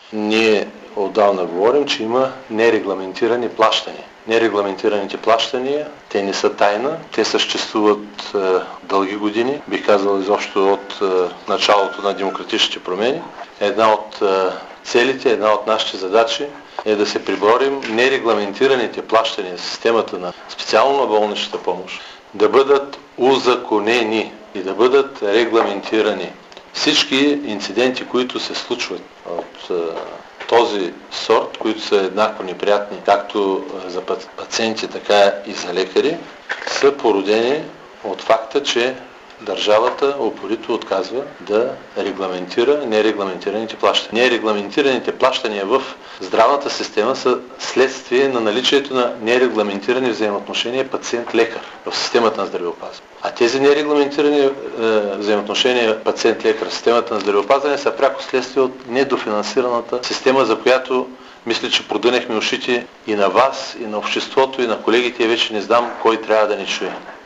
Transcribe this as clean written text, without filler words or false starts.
Ние отдавна говорим, че има нерегламентирани плащания. Нерегламентираните плащания, те не са тайна, те съществуват дълги години, бих казал изобщо от началото на демократичните промени. Една от целите, една от нашите задачи е да се приборим нерегламентираните плащания в системата на специално на болничната помощ, да бъдат узаконени и да бъдат регламентирани. Всички инциденти, които се случват от този сорт, които са еднакво неприятни, както за пациенти, така и за лекари, са породени от факта, че държавата упорито отказва да регламентира нерегламентираните плащания. Нерегламентираните плащания в здравната система са следствие на наличието на нерегламентирани взаимоотношения пациент-лекар в системата на здравеопазване. А тези нерегламентирани взаимоотношения пациент-лекар в системата на здравеопазване са пряко следствие от недофинансираната система, за която мисля, че продънехме ушите и на вас, и на обществото, и на колегите, и вече не знам кой трябва да ни чуе.